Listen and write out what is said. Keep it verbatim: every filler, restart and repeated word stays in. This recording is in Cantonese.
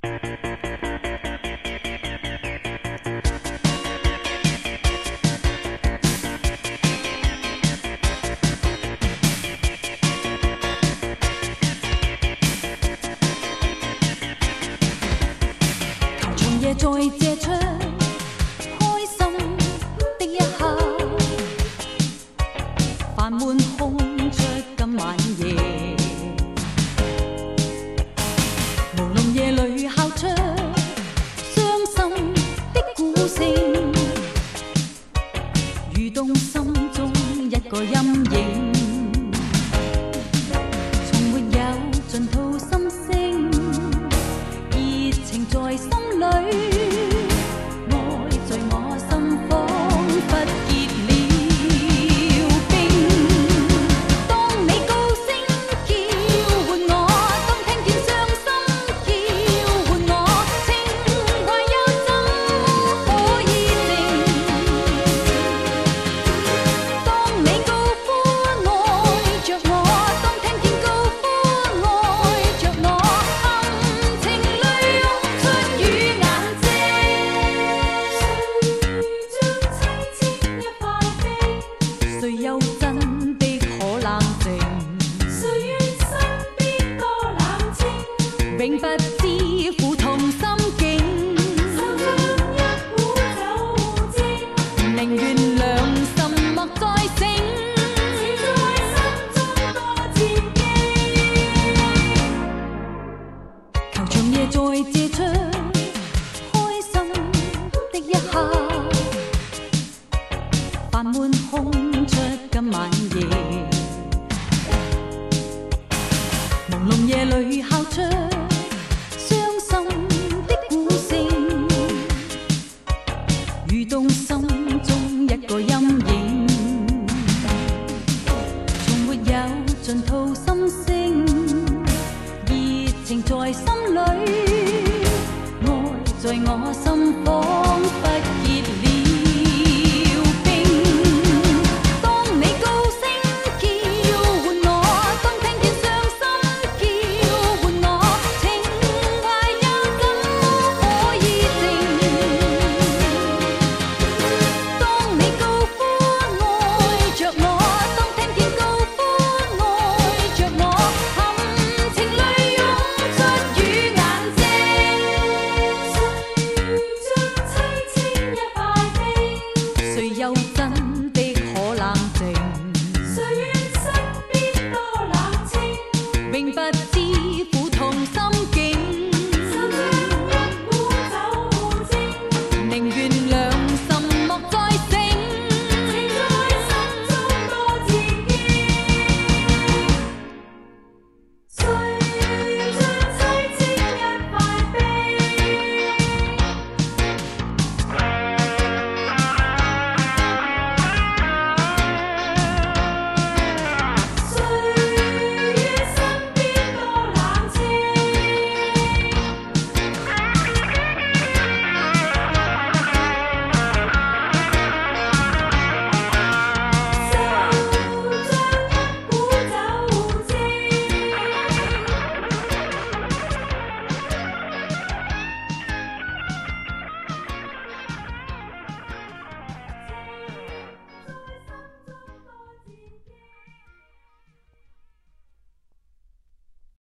在这窗开心的一刻，繁满空出今晚夜，朦胧夜里敲出伤心的鼓声，蠕动心中一个阴影，从没有尽吐心声，热情在心里。 永不知苦痛心境，手中一壶酒精，宁願良心莫再醒，只在心中多戰兢。球場夜在這窗開心的一刻，煩悶空出今晚夜，朦朧夜裏敲出。 蠕動心中一個陰影，從沒有盡吐心聲，熱情在心裏，愛在我心彷彿。